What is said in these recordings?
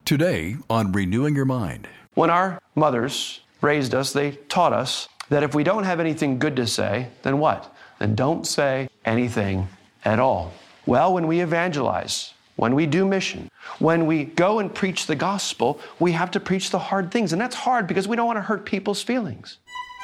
Today on Renewing Your Mind. When our mothers raised us, they taught us that if we don't have anything good to say, then what? Then don't say anything at all. Well, when we evangelize, when we do mission, when we go and preach the gospel, we have to preach the hard things. And that's hard because we don't want to hurt people's feelings.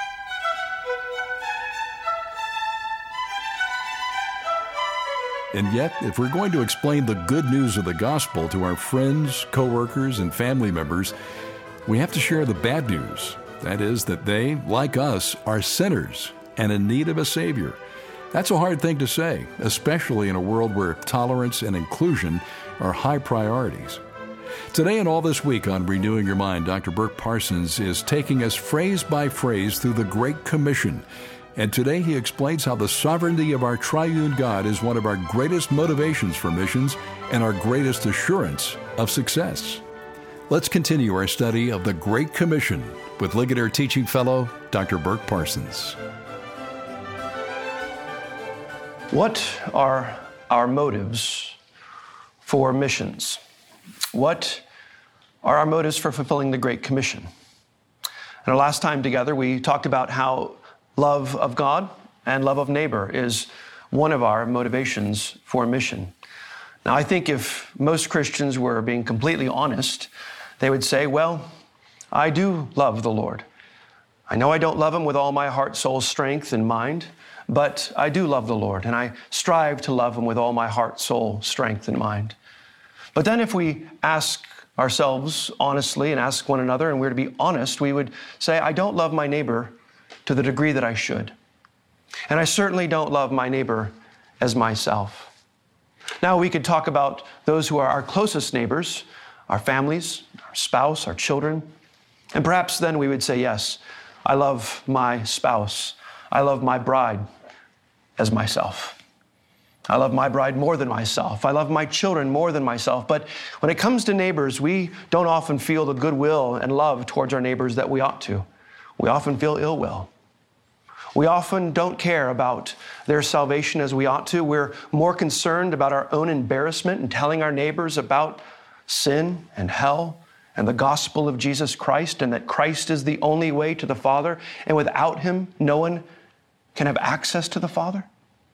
And yet, if we're going to explain the good news of the gospel to our friends, coworkers, and family members, we have to share the bad news. That is, that they, like us, are sinners and in need of a Savior. That's a hard thing to say, especially in a world where tolerance and inclusion are high priorities. Today and all this week on Renewing Your Mind, Dr. Burk Parsons is taking us phrase by phrase through the Great Commission. And today he explains how the sovereignty of our triune God is one of our greatest motivations for missions and our greatest assurance of success. Let's continue our study of the Great Commission with Ligonier Teaching Fellow, Dr. Burk Parsons. What are our motives for missions? What are our motives for fulfilling the Great Commission? And our last time together, we talked about how love of God and love of neighbor is one of our motivations for mission. Now, I think if most Christians were being completely honest, they would say, well, I do love the Lord. I know I don't love Him with all my heart, soul, strength, and mind, but I do love the Lord, and I strive to love Him with all my heart, soul, strength, and mind. But then if we ask ourselves honestly and ask one another, and we're to be honest, we would say, I don't love my neighbor to the degree that I should. And I certainly don't love my neighbor as myself. Now, we could talk about those who are our closest neighbors, our families, our spouse, our children. And perhaps then we would say, yes, I love my spouse. I love my bride as myself. I love my bride more than myself. I love my children more than myself. But when it comes to neighbors, we don't often feel the goodwill and love towards our neighbors that we ought to. We often feel ill will. We often don't care about their salvation as we ought to. We're more concerned about our own embarrassment and telling our neighbors about sin and hell and the gospel of Jesus Christ, and that Christ is the only way to the Father, and without Him, no one can have access to the Father.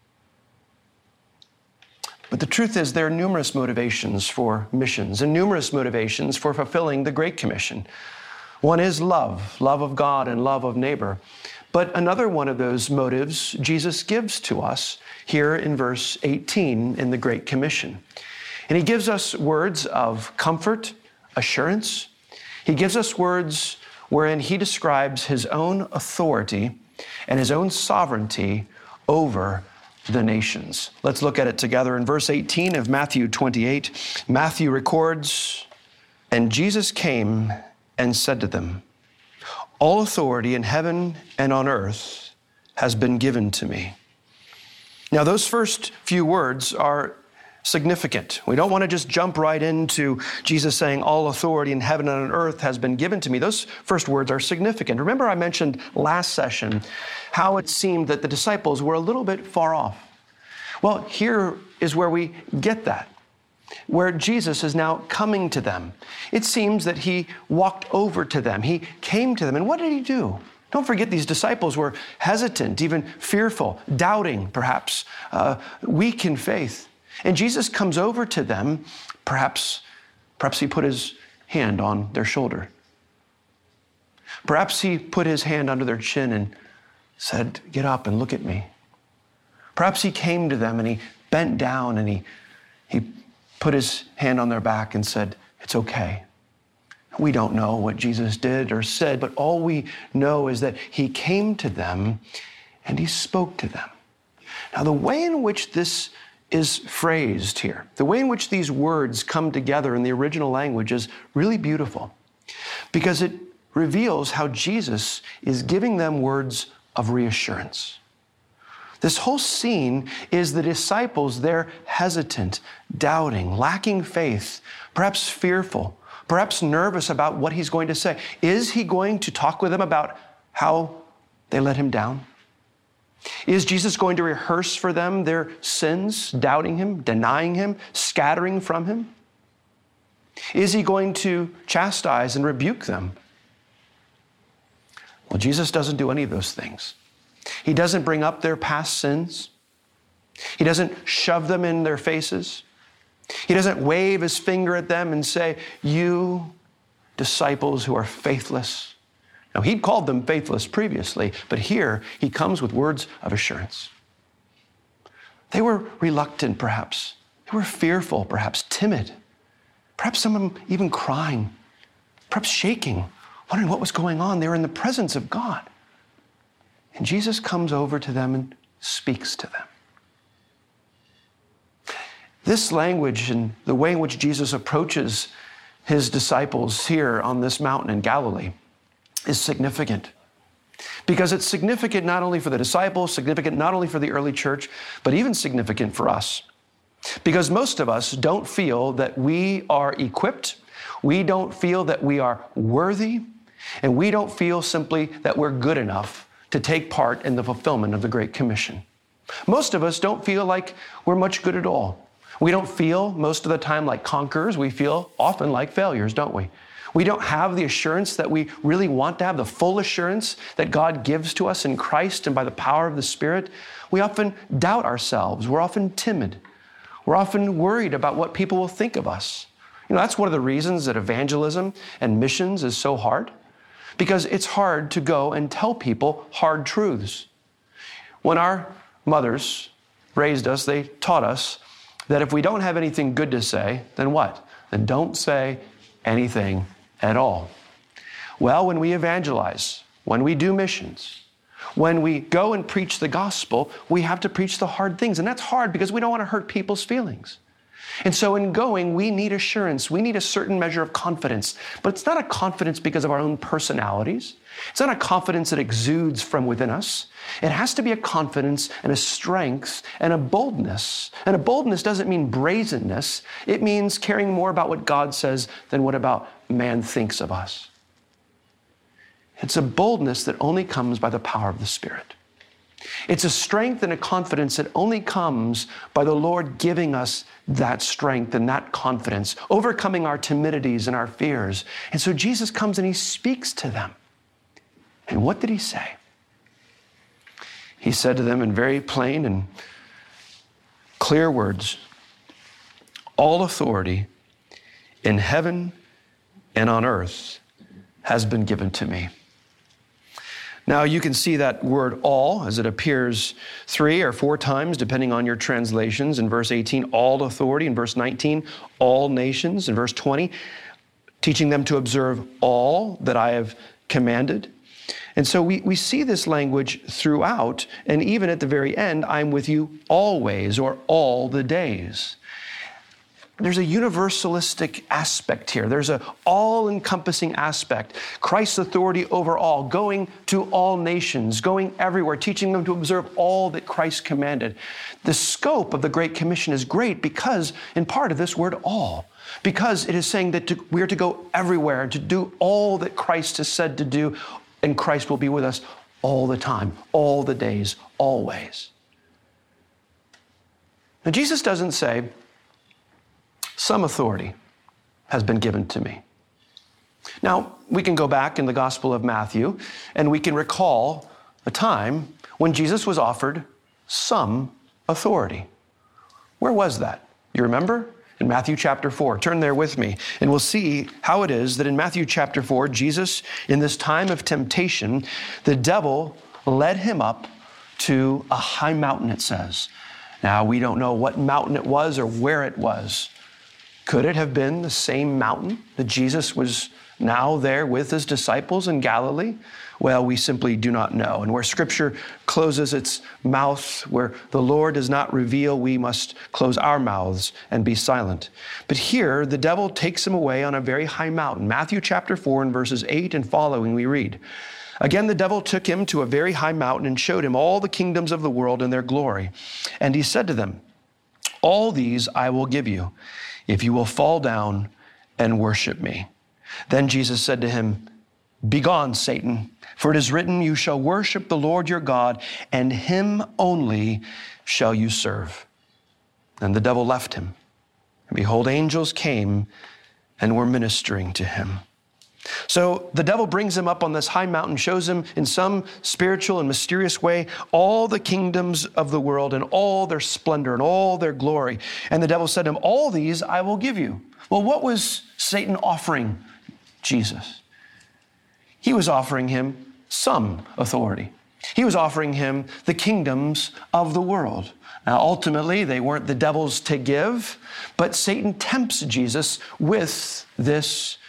But the truth is, there are numerous motivations for missions and numerous motivations for fulfilling the Great Commission. One is love of God and love of neighbor. But another one of those motives Jesus gives to us here in verse 18 in the Great Commission. And He gives us words of comfort, assurance. He gives us words wherein He describes His own authority and His own sovereignty over the nations. Let's look at it together in verse 18 of Matthew 28. Matthew records, "And Jesus came and said to them, 'All authority in heaven and on earth has been given to me.'" Now, those first few words are significant. We don't want to just jump right into Jesus saying, "All authority in heaven and on earth has been given to me." Those first words are significant. Remember, I mentioned last session how it seemed that the disciples were a little bit far off. Well, here is where we get that, where Jesus is now coming to them. It seems that He walked over to them. He came to them. And what did He do? Don't forget, these disciples were hesitant, even fearful, doubting, perhaps, weak in faith. And Jesus comes over to them. Perhaps He put His hand on their shoulder. Perhaps He put His hand under their chin and said, "Get up and look at me." Perhaps He came to them and He bent down and He put His hand on their back and said, "It's okay." We don't know what Jesus did or said, but all we know is that He came to them and He spoke to them. Now, the way in which this is phrased here, the way in which these words come together in the original language is really beautiful, because it reveals how Jesus is giving them words of reassurance. This whole scene is the disciples. They're hesitant, doubting, lacking faith, perhaps fearful, perhaps nervous about what He's going to say. Is He going to talk with them about how they let Him down? Is Jesus going to rehearse for them their sins, doubting Him, denying Him, scattering from Him? Is he going to chastise and rebuke them? Well, Jesus doesn't do any of those things. He doesn't bring up their past sins. He doesn't shove them in their faces. He doesn't wave his finger at them and say, "You disciples who are faithless." Now, he'd called them faithless previously, but here he comes with words of assurance. They were reluctant, perhaps. They were fearful, perhaps timid. Perhaps some of them even crying, perhaps shaking, wondering what was going on. They were in the presence of God. And Jesus comes over to them and speaks to them. This language and the way in which Jesus approaches his disciples here on this mountain in Galilee is significant. Because it's significant not only for the disciples, significant not only for the early church, but even significant for us. Because most of us don't feel that we are equipped, we don't feel that we are worthy, and we don't feel simply that we're good enough to take part in the fulfillment of the Great Commission. Most of us don't feel like we're much good at all. We don't feel most of the time like conquerors. We feel often like failures, don't we? We don't have the assurance that we really want to have, the full assurance that God gives to us in Christ and by the power of the Spirit. We often doubt ourselves. We're often timid. We're often worried about what people will think of us. That's one of the reasons that evangelism and missions is so hard, because it's hard to go and tell people hard truths. When our mothers raised us, they taught us that if we don't have anything good to say, then what? Then don't say anything at all. Well, when we evangelize, when we do missions, when we go and preach the gospel, we have to preach the hard things. And that's hard because we don't want to hurt people's feelings. And so in going, we need assurance. We need a certain measure of confidence. But it's not a confidence because of our own personalities. It's not a confidence that exudes from within us. It has to be a confidence and a strength and a boldness. And a boldness doesn't mean brazenness. It means caring more about what God says than what about man thinks of us. It's a boldness that only comes by the power of the Spirit. It's a strength and a confidence that only comes by the Lord giving us that strength and that confidence, overcoming our timidities and our fears. And so Jesus comes and he speaks to them. And what did he say? He said to them in very plain and clear words, "All authority in heaven and on earth has been given to me." Now, you can see that word all as it appears 3 or 4 times, depending on your translations. In verse 18, all authority. In verse 19, all nations. In verse 20, teaching them to observe all that I have commanded. And so we see this language throughout, and even at the very end, I'm with you always, or all the days. There's a universalistic aspect here. There's an all-encompassing aspect. Christ's authority over all, going to all nations, going everywhere, teaching them to observe all that Christ commanded. The scope of the Great Commission is great because, in part of this word all, because it is saying that we are to go everywhere and to do all that Christ has said to do, and Christ will be with us all the time, all the days, always. Now, Jesus doesn't say, some authority has been given to me. Now, we can go back in the Gospel of Matthew and we can recall a time when Jesus was offered some authority. Where was that? You remember? In Matthew chapter 4. Turn there with me and we'll see how it is that in Matthew chapter 4, Jesus, in this time of temptation, the devil led him up to a high mountain, it says. Now, we don't know what mountain it was or where it was. Could it have been the same mountain that Jesus was now there with his disciples in Galilee? Well, we simply do not know. And where Scripture closes its mouth, where the Lord does not reveal, we must close our mouths and be silent. But here, the devil takes him away on a very high mountain. Matthew chapter 4 and verses 8 and following, we read, "Again, the devil took him to a very high mountain and showed him all the kingdoms of the world and their glory. And he said to them, 'All these I will give you, if you will fall down and worship me.' Then Jesus said to him, 'Begone, Satan, for it is written, you shall worship the Lord your God, and him only shall you serve.' Then the devil left him. And behold, angels came and were ministering to him. So the devil brings him up on this high mountain, shows him in some spiritual and mysterious way all the kingdoms of the world and all their splendor and all their glory. And the devil said to him, all these I will give you. Well, what was Satan offering Jesus? He was offering him some authority. He was offering him the kingdoms of the world. Now, ultimately, they weren't the devil's to give, but Satan tempts Jesus with this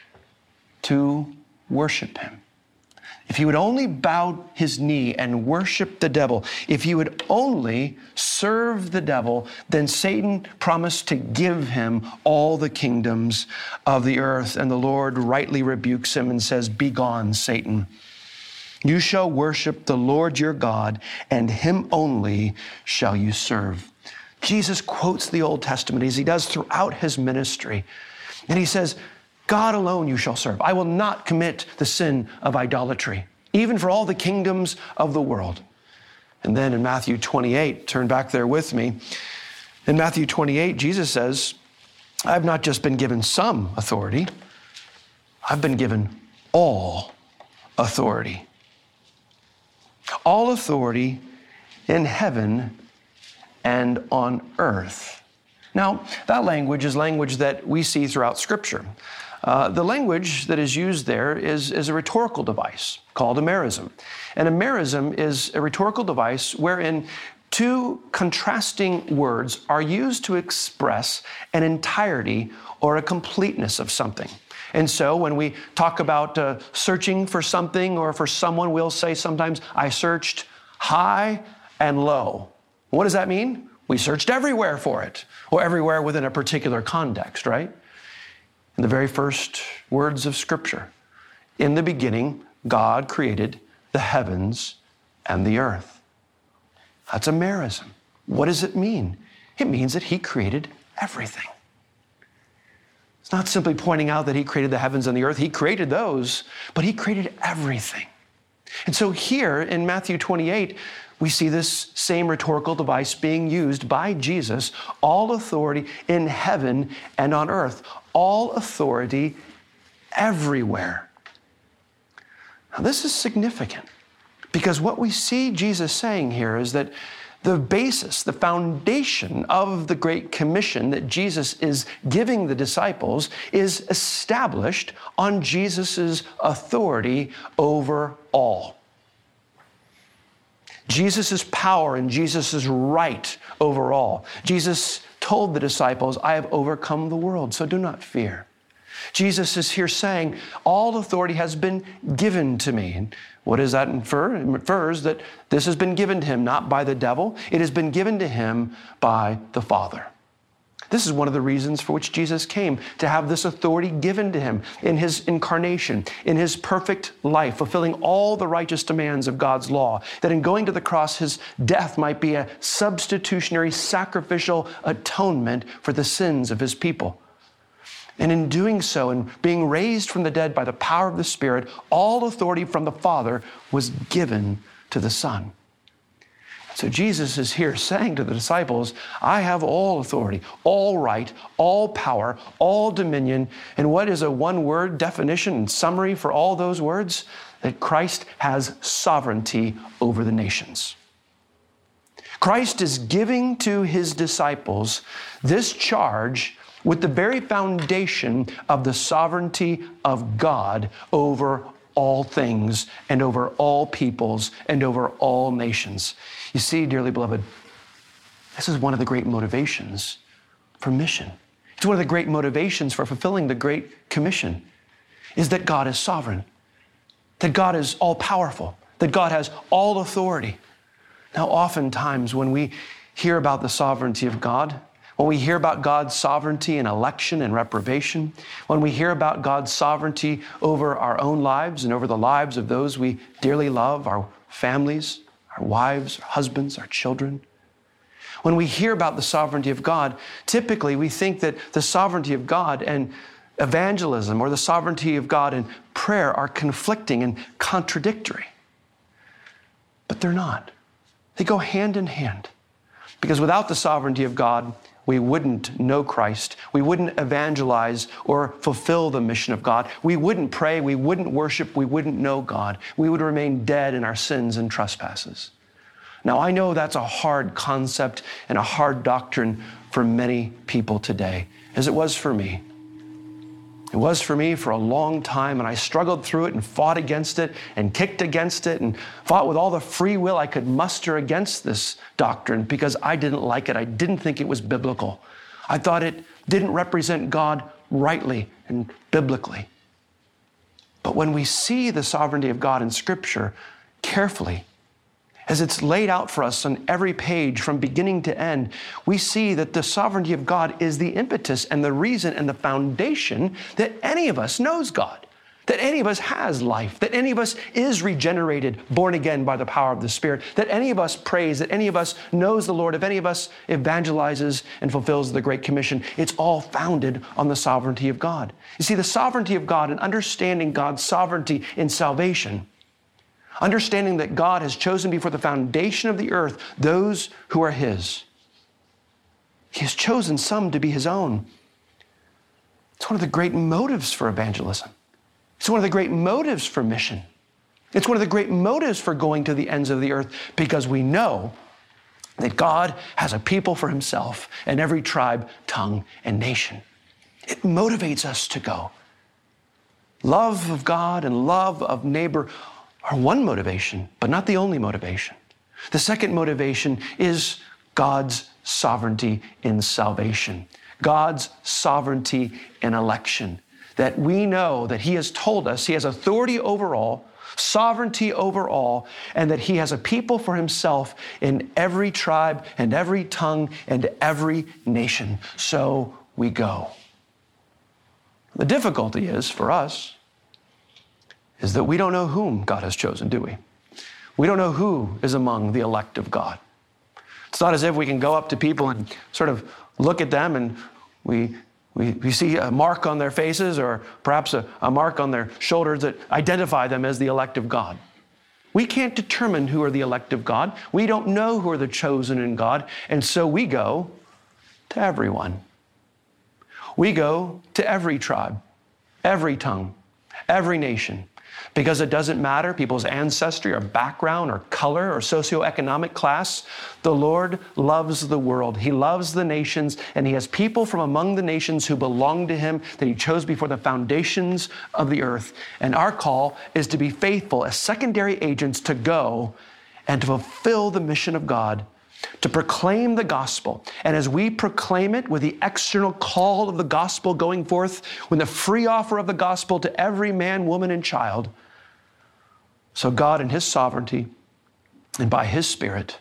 to worship him. If he would only bow his knee and worship the devil, if he would only serve the devil, then Satan promised to give him all the kingdoms of the earth. And the Lord rightly rebukes him and says, "Begone, Satan. You shall worship the Lord your God, and him only shall you serve." Jesus quotes the Old Testament as he does throughout his ministry. And he says, God alone you shall serve. I will not commit the sin of idolatry, even for all the kingdoms of the world. And then in Matthew 28, turn back there with me. In Matthew 28, Jesus says, I've not just been given some authority, I've been given all authority. All authority in heaven and on earth. Now, that language is language that we see throughout Scripture. The language that is used there is a rhetorical device called a merism. And a merism is a rhetorical device wherein two contrasting words are used to express an entirety or a completeness of something. And so when we talk about searching for something or for someone, we'll say sometimes, I searched high and low. What does that mean? We searched everywhere for it, or everywhere within a particular context, right? In the very first words of Scripture, in the beginning, God created the heavens and the earth. That's a merism. What does it mean? It means that he created everything. It's not simply pointing out that he created the heavens and the earth. He created those, but he created everything. And so here in Matthew 28, we see this same rhetorical device being used by Jesus, all authority in heaven and on earth, all authority everywhere. Now, this is significant because what we see Jesus saying here is that the basis, the foundation of the Great Commission that Jesus is giving the disciples is established on Jesus' authority over all. Jesus' power and Jesus' right over all. Jesus told the disciples, I have overcome the world, so do not fear. Jesus is here saying, all authority has been given to me. And what does that infer? It infers that this has been given to him not by the devil. It has been given to him by the Father. This is one of the reasons for which Jesus came, to have this authority given to him in his incarnation, in his perfect life, fulfilling all the righteous demands of God's law, that in going to the cross, his death might be a substitutionary, sacrificial atonement for the sins of his people. And in doing so, and being raised from the dead by the power of the Spirit, all authority from the Father was given to the Son. So Jesus is here saying to the disciples, I have all authority, all right, all power, all dominion. And what is a one-word definition and summary for all those words? That Christ has sovereignty over the nations. Christ is giving to his disciples this charge with the very foundation of the sovereignty of God over all things and over all peoples and over all nations. You see, dearly beloved, this is one of the great motivations for mission. It's one of the great motivations for fulfilling the Great Commission, is that God is sovereign, that God is all-powerful, that God has all authority. Now, oftentimes when we hear about the sovereignty of God, when we hear about God's sovereignty in election and reprobation, when we hear about God's sovereignty over our own lives and over the lives of those we dearly love, our families, our wives, our husbands, our children, when we hear about the sovereignty of God, typically we think that the sovereignty of God and evangelism or the sovereignty of God and prayer are conflicting and contradictory. But they're not. They go hand in hand. Because without the sovereignty of God, we wouldn't know Christ. We wouldn't evangelize or fulfill the mission of God. We wouldn't pray. We wouldn't worship. We wouldn't know God. We would remain dead in our sins and trespasses. Now, I know that's a hard concept and a hard doctrine for many people today, as it was for me. It was for me for a long time, and I struggled through it and fought against it and kicked against it and fought with all the free will I could muster against this doctrine because I didn't like it. I didn't think it was biblical. I thought it didn't represent God rightly and biblically. But when we see the sovereignty of God in Scripture carefully, as it's laid out for us on every page from beginning to end, we see that the sovereignty of God is the impetus and the reason and the foundation that any of us knows God, that any of us has life, that any of us is regenerated, born again by the power of the Spirit, that any of us prays, that any of us knows the Lord, if any of us evangelizes and fulfills the Great Commission. It's all founded on the sovereignty of God. You see, the sovereignty of God and understanding God's sovereignty in salvation, understanding that God has chosen before the foundation of the earth those who are His. He has chosen some to be His own. It's one of the great motives for evangelism. It's one of the great motives for mission. It's one of the great motives for going to the ends of the earth, because we know that God has a people for Himself in every tribe, tongue, and nation. It motivates us to go. Love of God and love of neighbor are one motivation, but not the only motivation. The second motivation is God's sovereignty in salvation, God's sovereignty in election, that we know that He has told us He has authority over all, sovereignty over all, and that He has a people for Himself in every tribe and every tongue and every nation. So we go. The difficulty is, for us, is that we don't know whom God has chosen, do we? We don't know who is among the elect of God. It's not as if we can go up to people and sort of look at them and we see a mark on their faces or perhaps a mark on their shoulders that identify them as the elect of God. We can't determine who are the elect of God. We don't know who are the chosen in God, and so we go to everyone. We go to every tribe, every tongue, every nation. Because it doesn't matter people's ancestry or background or color or socioeconomic class. The Lord loves the world. He loves the nations, and He has people from among the nations who belong to Him that He chose before the foundations of the earth. And our call is to be faithful as secondary agents to go and to fulfill the mission of God, to proclaim the gospel. And as we proclaim it with the external call of the gospel going forth, with the free offer of the gospel to every man, woman, and child, so God in His sovereignty and by His Spirit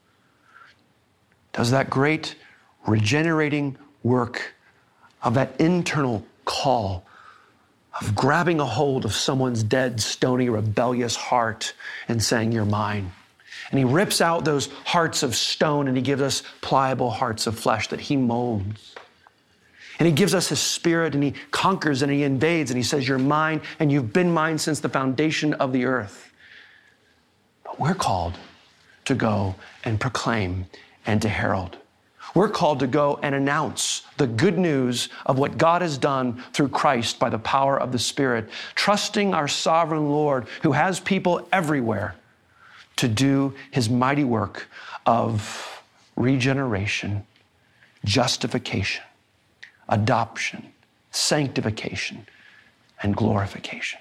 does that great regenerating work of that internal call of grabbing a hold of someone's dead, stony, rebellious heart and saying, "You're mine." And He rips out those hearts of stone and He gives us pliable hearts of flesh that He molds. And He gives us His Spirit and He conquers and He invades and He says, "You're mine and you've been mine since the foundation of the earth." But we're called to go and proclaim and to herald. We're called to go and announce the good news of what God has done through Christ by the power of the Spirit, trusting our sovereign Lord who has people everywhere to do His mighty work of regeneration, justification, adoption, sanctification, and glorification.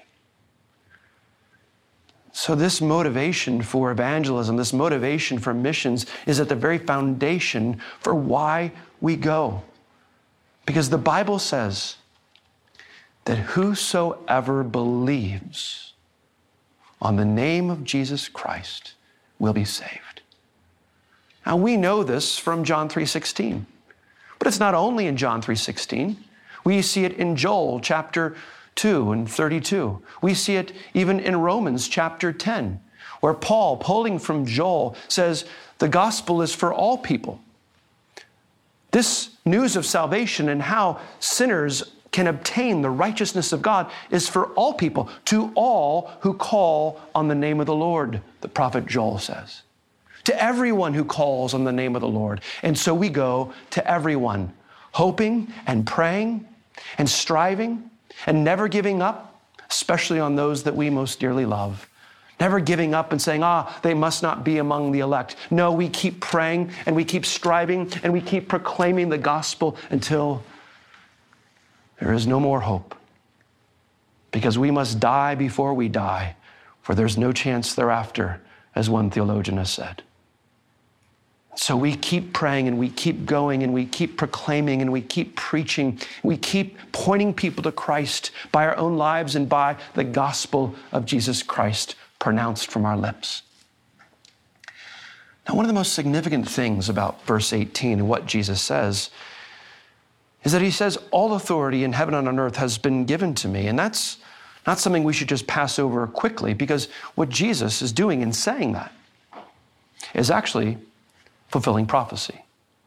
So this motivation for evangelism, this motivation for missions is at the very foundation for why we go. Because the Bible says that whosoever believes on the name of Jesus Christ will be saved. Now we know this from John 3:16, but it's not only in John 3:16. We see it in Joel chapter 2 and 32. We see it even in Romans chapter 10, where Paul, pulling from Joel, says the gospel is for all people. This news of salvation and how sinners can obtain the righteousness of God is for all people, to all who call on the name of the Lord, the prophet Joel says. to everyone who calls on the name of the Lord. And so we go to everyone, hoping and praying and striving and never giving up, especially on those that we most dearly love. Never giving up and saying, they must not be among the elect. No, we keep praying and we keep striving and we keep proclaiming the gospel until there is no more hope. Because we must die before we die, for there's no chance thereafter, as one theologian has said. So we keep praying and we keep going and we keep proclaiming and we keep preaching. We keep pointing people to Christ by our own lives and by the gospel of Jesus Christ pronounced from our lips. Now, one of the most significant things about verse 18 and what Jesus says is that he says, all authority in heaven and on earth has been given to me. And that's not something we should just pass over quickly, because what Jesus is doing in saying that is actually fulfilling prophecy.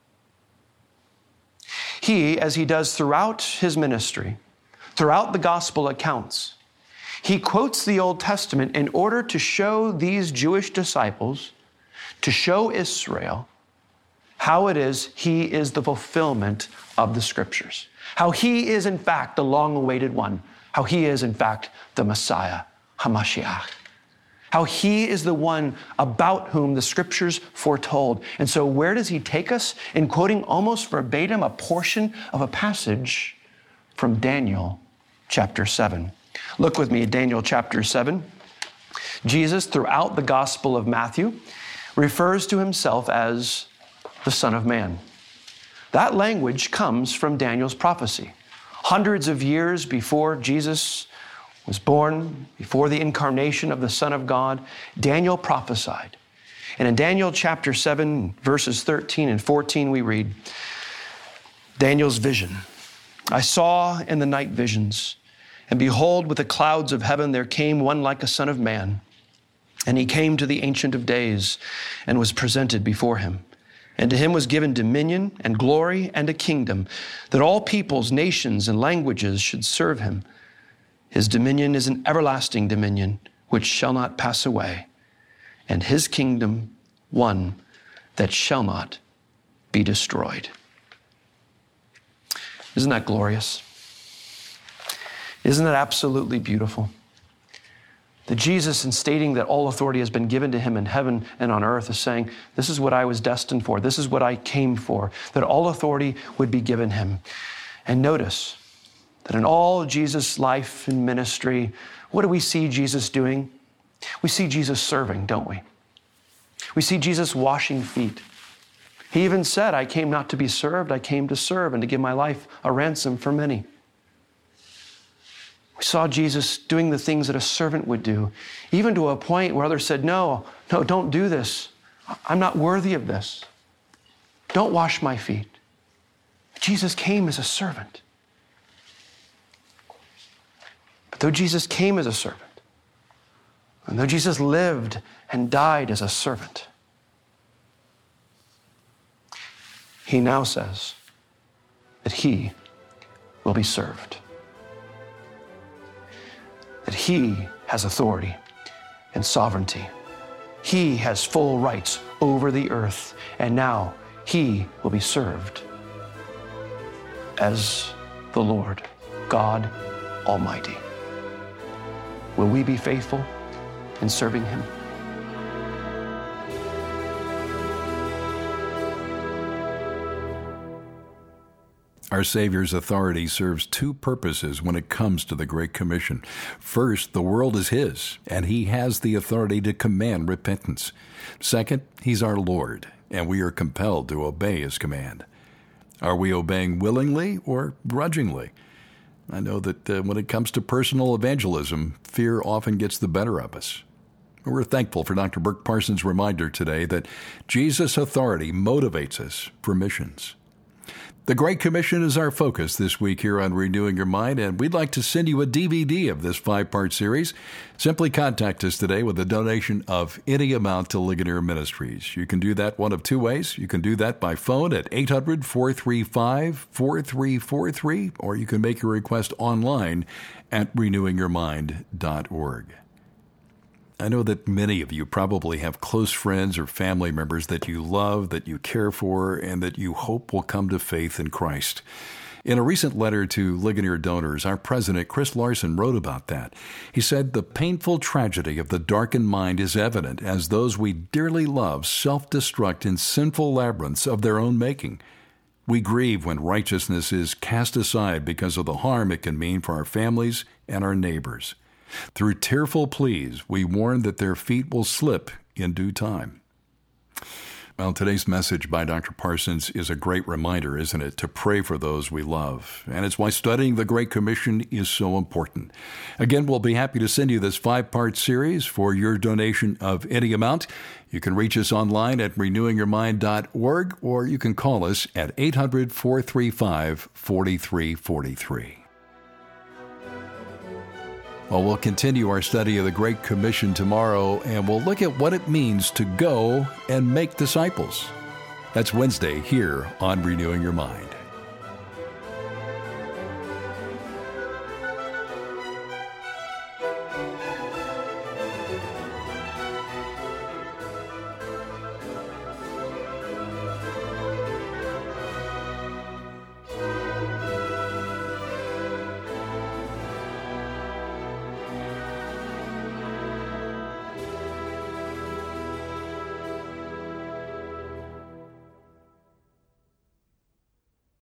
He, as he does throughout his ministry, throughout the gospel accounts, he quotes the Old Testament in order to show these Jewish disciples, to show Israel, how it is he is the fulfillment of the scriptures. How he is, in fact, the long-awaited one. How he is, in fact, the Messiah, HaMashiach. How he is the one about whom the scriptures foretold. And so where does he take us? In quoting almost verbatim a portion of a passage from Daniel chapter 7. Look with me at Daniel chapter 7. Jesus, throughout the Gospel of Matthew, refers to himself as the Son of Man. That language comes from Daniel's prophecy. Hundreds of years before Jesus was born, before the incarnation of the Son of God, Daniel prophesied. And in Daniel chapter 7, verses 13 and 14, we read, Daniel's vision. I saw in the night visions, and behold, with the clouds of heaven there came one like a son of man. And he came to the Ancient of Days and was presented before him. And to him was given dominion and glory and a kingdom, that all peoples, nations, and languages should serve him. His dominion is an everlasting dominion, which shall not pass away, and his kingdom one that shall not be destroyed. Isn't that glorious? Isn't that absolutely beautiful? That Jesus, in stating that all authority has been given to him in heaven and on earth, is saying, this is what I was destined for. This is what I came for, that all authority would be given him. And notice that in all Jesus' life and ministry, what do we see Jesus doing? We see Jesus serving, don't we? We see Jesus washing feet. He even said, I came not to be served, I came to serve and to give my life a ransom for many. We saw Jesus doing the things that a servant would do, even to a point where others said, no, don't do this. I'm not worthy of this. Don't wash my feet. Jesus came as a servant. But though Jesus came as a servant, and though Jesus lived and died as a servant, he now says that he will be served. That he has authority and sovereignty. He has full rights over the earth, and now he will be served as the Lord God Almighty. Will we be faithful in serving him? Our Savior's authority serves two purposes when it comes to the Great Commission. First, the world is his, and he has the authority to command repentance. Second, he's our Lord, and we are compelled to obey his command. Are we obeying willingly or grudgingly? I know that when it comes to personal evangelism, fear often gets the better of us. We're thankful for Dr. Burk Parsons' reminder today that Jesus' authority motivates us for missions. The Great Commission is our focus this week here on Renewing Your Mind, and we'd like to send you a DVD of this 5-part series. Simply contact us today with a donation of any amount to Ligonier Ministries. You can do that one of two ways. You can do that by phone at 800-435-4343, or you can make your request online at renewingyourmind.org. I know that many of you probably have close friends or family members that you love, that you care for, and that you hope will come to faith in Christ. In a recent letter to Ligonier donors, our president, Chris Larson, wrote about that. He said, "The painful tragedy of the darkened mind is evident as those we dearly love self-destruct in sinful labyrinths of their own making. We grieve when righteousness is cast aside because of the harm it can mean for our families and our neighbors. Through tearful pleas, we warn that their feet will slip in due time." Well, today's message by Dr. Parsons is a great reminder, isn't it, to pray for those we love. And it's why studying the Great Commission is so important. Again, we'll be happy to send you this 5-part series for your donation of any amount. You can reach us online at renewingyourmind.org, or you can call us at 800-435-4343. Well, we'll continue our study of the Great Commission tomorrow, and we'll look at what it means to go and make disciples. That's Wednesday here on Renewing Your Mind.